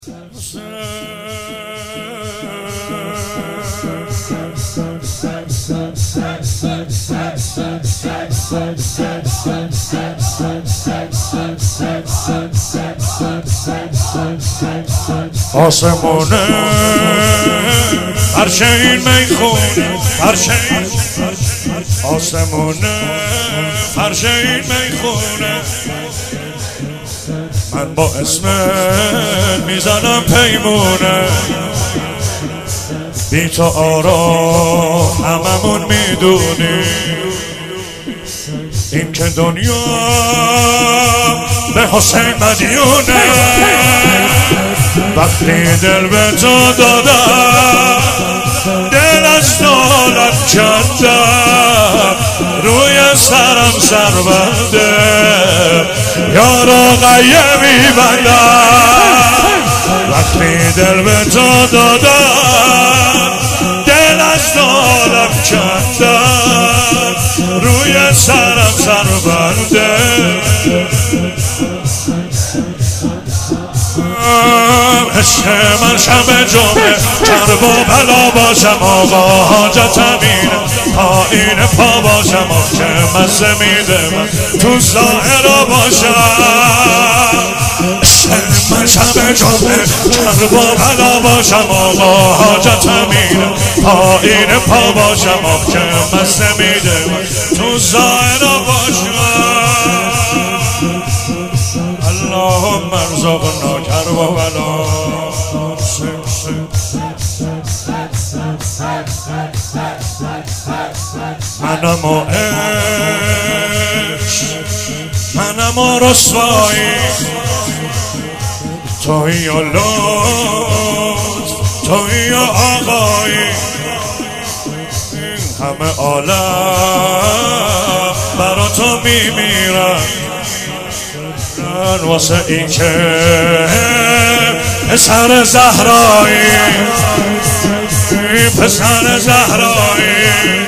آسمونه هرچه این میخونه هرچه این آسمونه هرچه این میخونه من با اسمت میزنم پیمونه بی تو آرام هممون میدونی این که دنیا به حسین مدیونه وقتی دل به تو دادم دل از دولت کندم روی سرم سر بنده یارو قیه میبندم وقتی دل به تو دادم دل از دولت کندم روی سرم سر بنده عشق من شب جمعه کرب و بلا باشم آقا حاجت امینه پایین پا باشم که مزه میده من تو ظاهر باشم عشق من شب جمعه کرب و بلا باشم آقا حاجت امینه پایین پا باشم که مزه میده من تو ظاهر باشم اللهم ارزقنا کرب و بلا منم و عشق منم و رسوایی تویی و لطف تویی و آقایی این همه عالم برا تو میمیرن واسه این که پسر زهرایی پسر زهرایی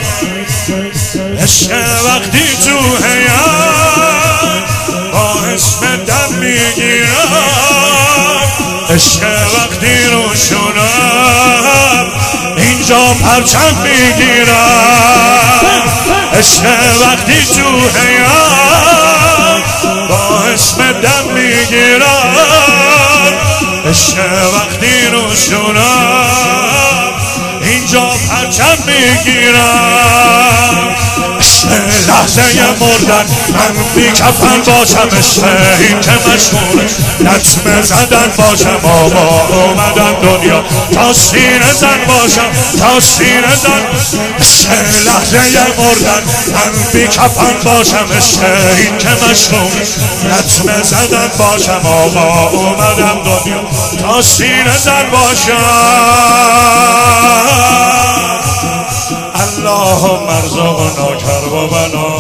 عشق وقتی تو حیات با اسم دم میگیرم عشق وقتی روشونم اینجا پرچم میگیرم عشق وقتی تو حیات با اسم دم میگیرم عشق وقتی روشونم اینجا پرچم میگیرم عشق لحظه مردن من بی کفن باشم عشق این که مشغول نطمه زدن باشم آقا اومدم دنیا تا سینه زن باشم تا سینه زن عشق لحظه مردن من بی کفن باشم عشق این که مشغول نطمه زدن باشم آقا اومدم دنیا تا سینه زن باشم اللهم ارزقنا کرب و بلا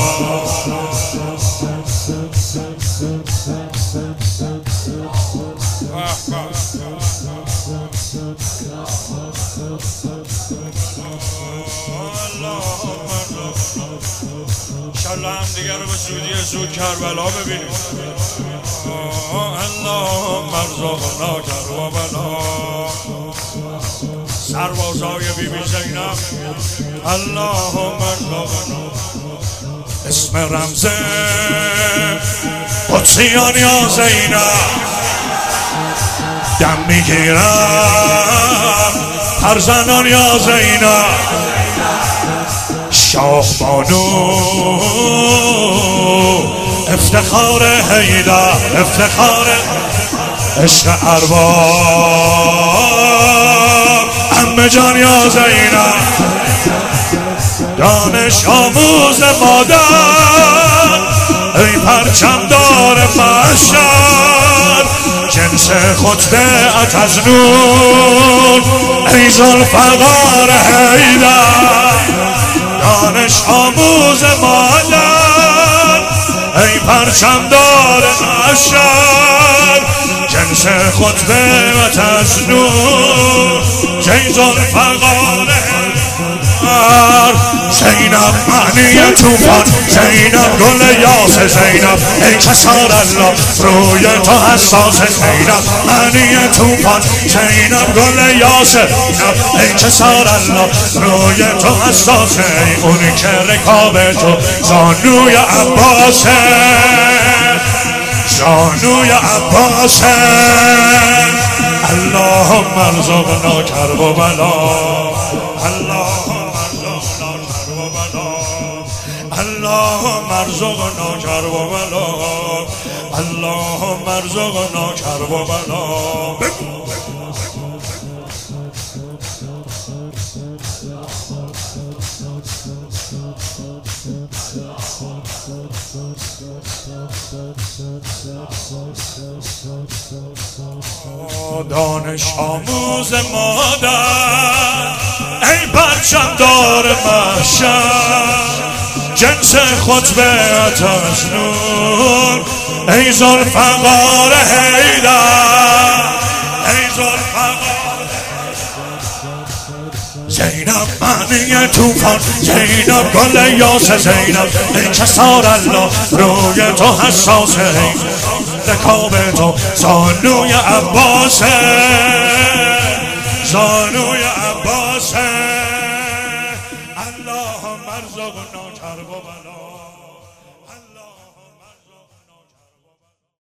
انشالله هم دیگر رو به سودی زود کربلا ببینیم اللهم ارزقنا کرب و بلا سربازای بی بی زینب اللهم ارزقنا اسم رمز قدسیان یا زینب دم میگیرم هر زنان یا زینب شاه بانو افتخار حیدر افتخار عشق ارباب عمه جان یا زینب دانش آموز مادر ای پرچم دار محشر جنس خطبه از نور ای ذوالفقار حیدر دانش آموز مادر ای پرچم دار محشر جنس خطبه از نور ای ذوالفقار زینب معنی توفان، زینب گل یاس، زینب ای کسار الله روی تو حساس، زینب معنی توفان، زینب گل یاس، زینب ای کسار الله روی تو حساس، اونی که رکاب تو زانوی عباسه، زانوی عباسه. اللهم ارزقنا کرب و بلا، اللهم ارزقنا کرب و بلا، اللهم ارزقنا کرب و بلا، اللهم ارزقنا کرب و بلا. دانش آموز مادر ای پرچم دار محشر، جنس خطبت از نور ای ذوالفقار حیدر، ای ذوالفقار. زینب معنی توفان، زینب گل یاس، زینب ای کسار الله روی تو حساسه، رکاب تو زانوی عباسه، زانوی عباسه. اللهم ارزقنا کرب و بلا.